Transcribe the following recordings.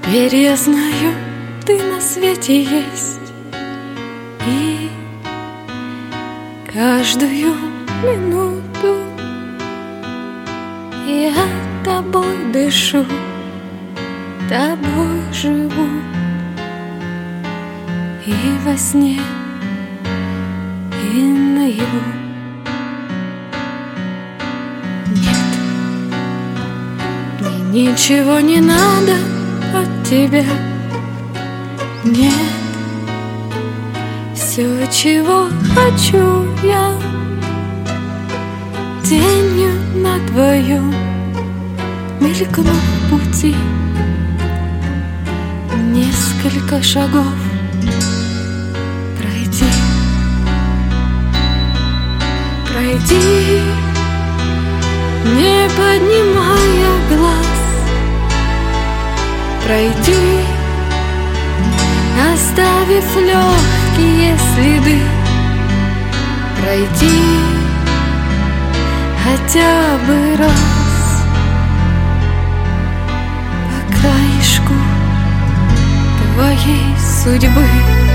Теперь я знаю, ты на свете есть, и каждую минуту я тобой дышу, тобой живу, и во сне, и наяву. Нет, мне ничего не надо от тебя. Нет, все, чего хочу я, тенью на твою мелькну в пути, несколько шагов пройди, пройди, не поднимая глаз, пройди, оставив легкие следы, пройди хотя бы раз по краешку твоей судьбы.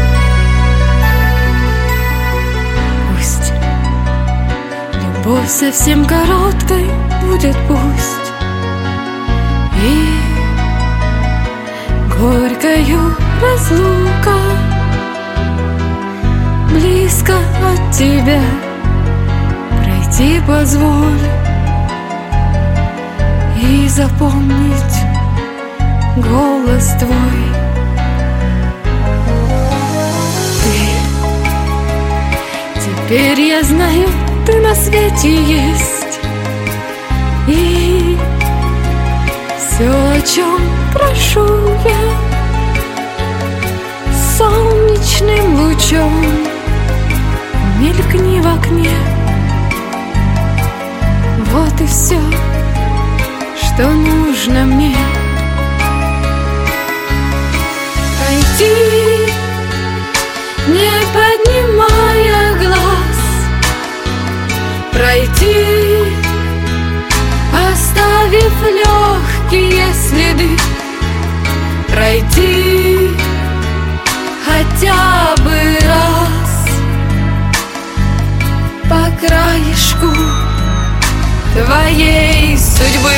Пусть любовь совсем короткой будет, пусть и горькою разлука, близко от тебя пройти позволь и запомнить голос твой. Ты, теперь я знаю, ты на свете есть, и все, о чем прошу я, солнечным лучом мелькни в окне. Вот и все, что нужно мне. Пройти, не поднимая глаз, пройти, оставив легкие следы, пройти хотя бы раз по краешку твоей судьбы.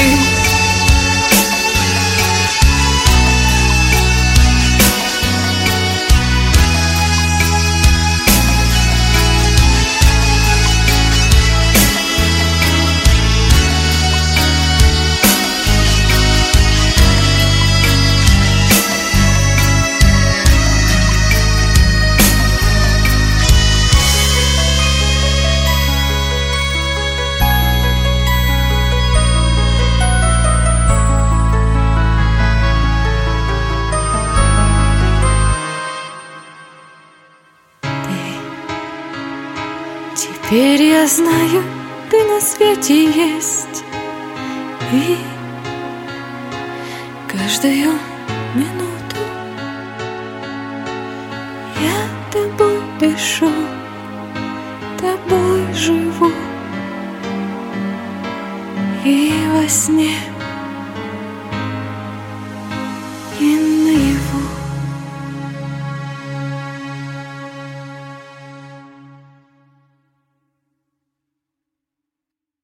Теперь я знаю, ты на свете есть, и каждую минуту я тобой дышу, тобой живу, и во сне